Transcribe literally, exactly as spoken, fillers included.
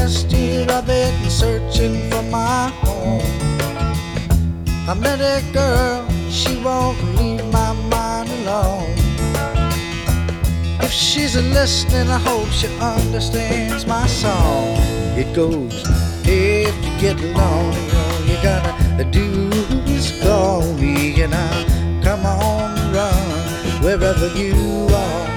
last year I've been searching for my home. I met a girl, she won't leave my mind alone. If she's listening, I hope she understands my song. It goes, if you get lonely, all you gotta do is call me, and I'll come on, run wherever you are.